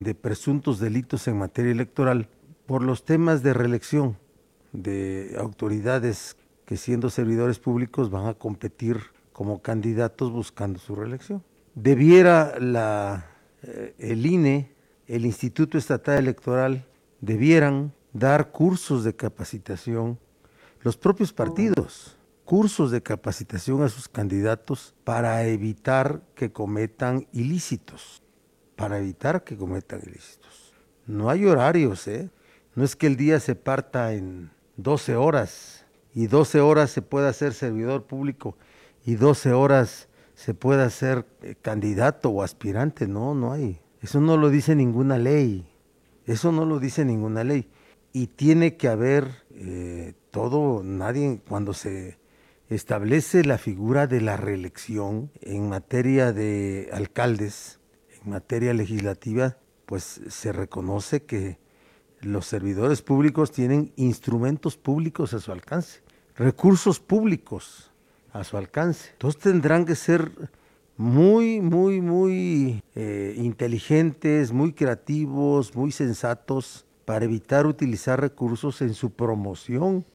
de presuntos delitos en materia electoral por los temas de reelección de autoridades que siendo servidores públicos van a competir como candidatos buscando su reelección. Debiera el INE, el Instituto Estatal Electoral, debieran dar cursos de capacitación, los propios partidos, cursos de capacitación a sus candidatos para evitar que cometan ilícitos, para evitar que cometan ilícitos. No hay horarios, ¿eh? No es que el día se parta en 12 horas y 12 horas se pueda ser servidor público y 12 horas se pueda ser candidato o aspirante. No, no hay. Eso no lo dice ninguna ley. Eso no lo dice ninguna ley. Y tiene que haber todo, nadie, cuando se establece la figura de la reelección en materia de alcaldes, en materia legislativa, pues se reconoce que los servidores públicos tienen instrumentos públicos a su alcance, recursos públicos a su alcance. Entonces tendrán que ser muy inteligentes, muy creativos, muy sensatos para evitar utilizar recursos en su promoción